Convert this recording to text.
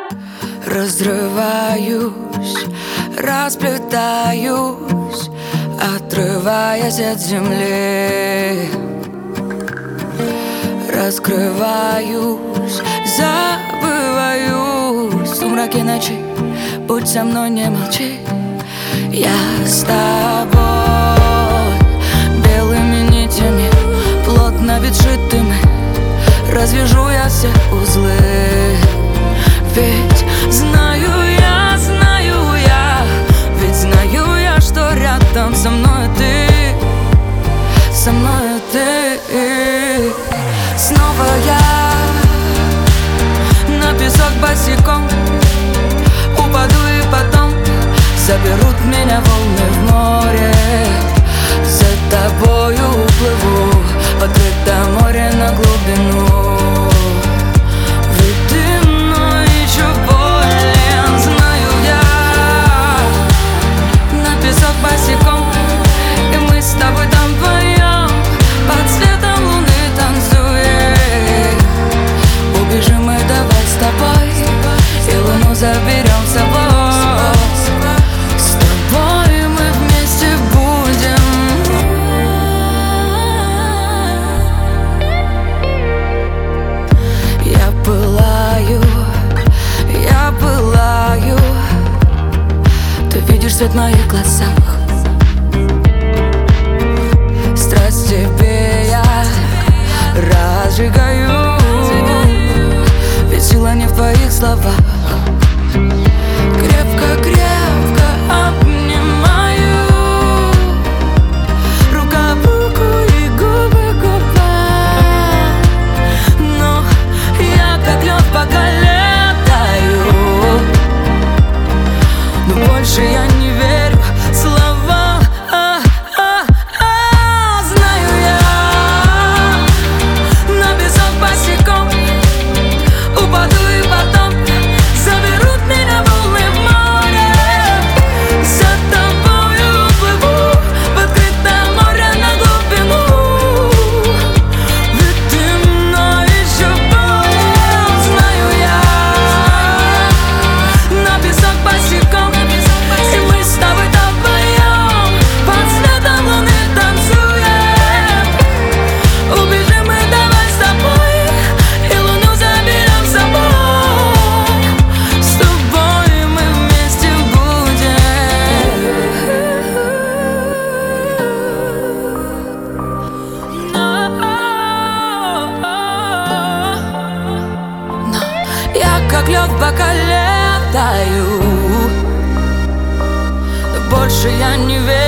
Разрываюсь, расплетаюсь, отрываясь от земли. Раскрываюсь, забываюсь в сумраке ночи. Будь со мной, не молчи. Я с тобой белыми нитями, плотно ведь сшитыми, развяжу я все узлы. Ведь знаю я, ведь знаю я, что рядом со мной ты, со мной ты. Снова я на песок босиком упаду и потом заберут меня волны в море. За тобою уплыву в открытое море на глубину. Ведь ты мной еще болен, знаю я. На песок босиком, и мы с тобой там вдвоем под светом луны танцуем. Убежим мы давай с тобой, и луну заберем с собой. Свет в моих глазах, страсть тебе я разжигаю, ведь сила не в твоих словах. Крепко-крепко обнимаю, рука об руку и губы к губам. Но я как лед пока летаю, но больше я не верю словам. Знаю я, на песок босиком упаду и потом заберут меня волны в море. За тобою уплыву в открытое море на глубину. Ведь ты мной еще болен, знаю я. На песок босиком, и мы с тобой там вдвоем под светом луны танцуем. Убежим мы давай с тобой, и луну заберем с собой. С тобой мы вместе будем. Но я как лед пока летаю, больше я не верю.